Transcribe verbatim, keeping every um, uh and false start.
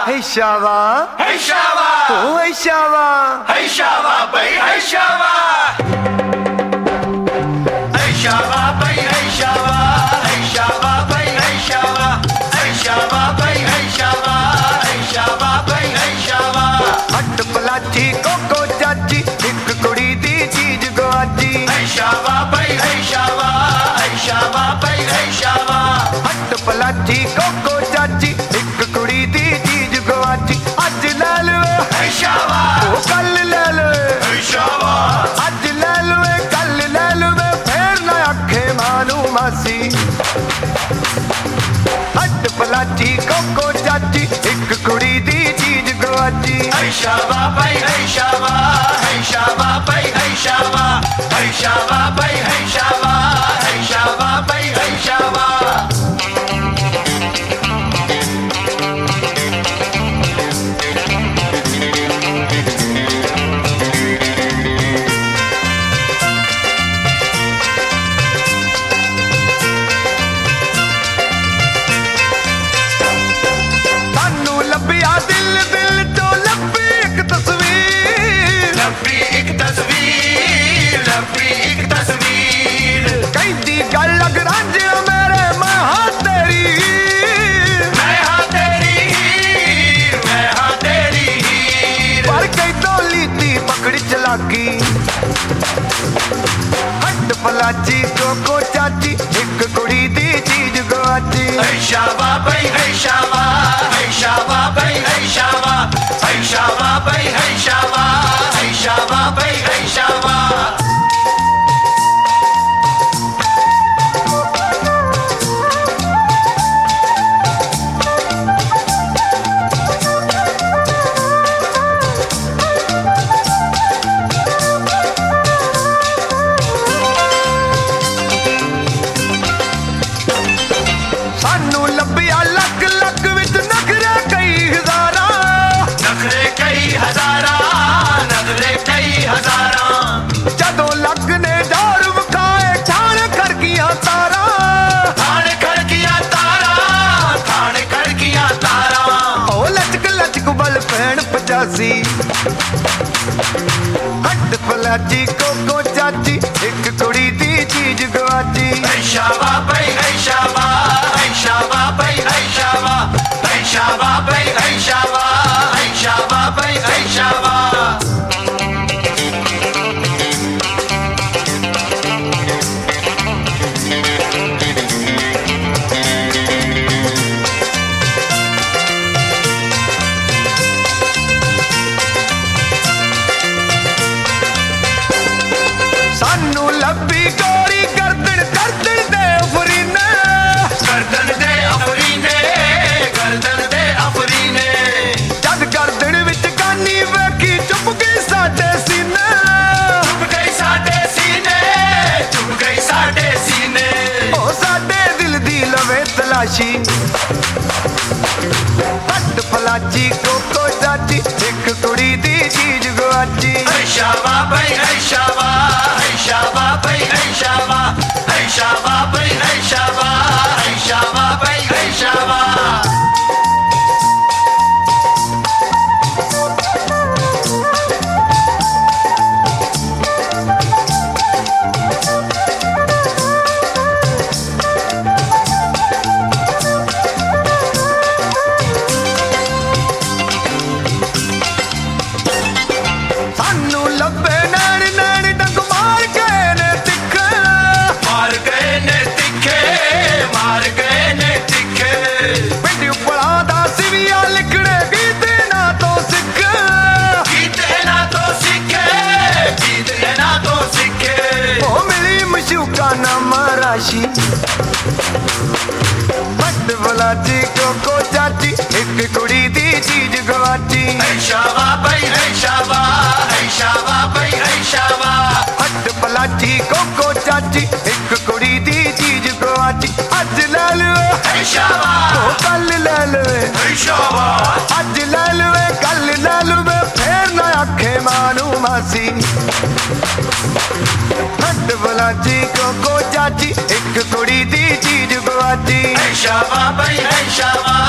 Hey Shava, Hey Shava, oh hey Shava, Hey Shava, bhai Hey Shava, Hey Shava, bhai Hey Shava, Hey Shava, bhai Hey Shava, Hey Shava, bhai Hey Shava, Hey Shava, bhai Hey Shava. हट पलाची cocoa चाची एक कुड़ी दी चीज गवाची Hey Shava, bhai Hey Shava, Hey Shava, bhai Hey Shava. हट पलाची cocoa चाची एक कुड़ी दी चीज गवाची अज ले लवे Hey Shava, ओ कल ले लवे Hey Shava, अज ले लवे कल ले लवे फिर ना आखे मानू मासी हट पलाची कोको चाची एक कुड़ी दी चीज गवाची Hey Shava, bhai Hey Shava, Hey Shava, bhai Hey Shava, Hey Shava, bhai Hey Shava, Hey Shava, bhai Hey Shava. सानू लभिया दिल दिल चो लभी एक तस्वीर लभी एक तस्वीर, लभी एक तस्वीर. कहती गल लग रांझे मेरे मैं हाँ तेरी मैं हाँ तेरी हीर, मैं हाँ तेरी हीर. पर कई डोली थी पकड़ी चलाकी हट पलाची कोको चाची एक कुड़ी दी चीज गवाची Hey Shava, bhai Hey Shava, Hey Shava, bhai Hey Shava, Hey Shava, bhai Hey Shava, Hey Shava, bhai Hey Shava. सानू लभिया लक लक विच नखरे कई हजारा नखरे कई हजारा, नखरे कई हजारा. जदों लगने डोर विखाए ठाण खड़कियां तारा थान खड़किया तारा, थान खड़किया तारा. ओ लचक लचक बल पैण पचासी हट पलाची कोको चाची एक कुड़ी दी चीज गवाची Hey Shava, bhai Hey Shava, Hey Shava, bhai Hey Shava, Hey Shava, bhai Hey Shava, Hey Shava, bhai Hey Shava. सानू लभी गोरी गर्दन गर्दन दे फरीने गर्दन दे अफरीने, गर्दन दे अफरीने. जद गर्दन विच गानी वेखी चुप गई साडे सीने चुप गई साडे सीने, चुप गई साडे सीने. ओ साडे दिल दी लवे तलाशी हट पलाची कोको चाची एक कुड़ी दी चीज गवाची Hey Shava, bhai Hey Shava, Hey Shava, bhai Hey Shava, Hey Shava, bhai Hey Shava, Hey Shava, bhai Hey Shava. सानू लभे नैन नैन डंग मार गए ने तिखे मार गए ने तिखे, मार गए ने तिखे. पिंड उपला दा सिविया लिखड़े गीत ना तो सिख गीत ना तो सीखे, गीत ना तो सीखे. ओ मिली मशूका नाम राशि हट पलाची कोको चाची एक कुड़ी दी चीज गवाची Hey Shava, bhai Hey Shava, Hey Shava, bhai Hey Shava. हट पलाची कोको चाची एक कुड़ी दी चीज गवाची अज ले लवे Hey Shava, ओ कल ले लवे Hey Shava. अज ले लवे कल ले लवे फिर ना आखे मानू मासी हट पलाची कोको चाची एक कुड़ी दी चीज गवाची Hey Shava, bhai Hey Shava,